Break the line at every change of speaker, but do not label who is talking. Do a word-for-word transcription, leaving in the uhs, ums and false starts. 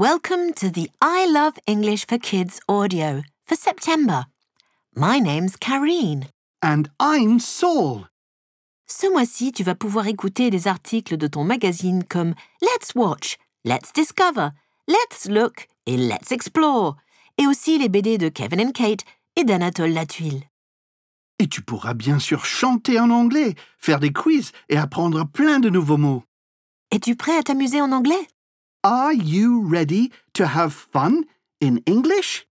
Welcome to the I Love English for Kids audio for September. My name's Karine.
And I'm Saul.
Ce mois-ci, tu vas pouvoir écouter des articles de ton magazine comme Let's Watch, Let's Discover, Let's Look et Let's Explore, et aussi les B D de Kevin and Kate et d'Anatole Latuile.
Et tu pourras bien sûr chanter en anglais, faire des quiz et apprendre plein de nouveaux mots.
Es-tu prêt à t'amuser en anglais?
Are you ready to have fun in English?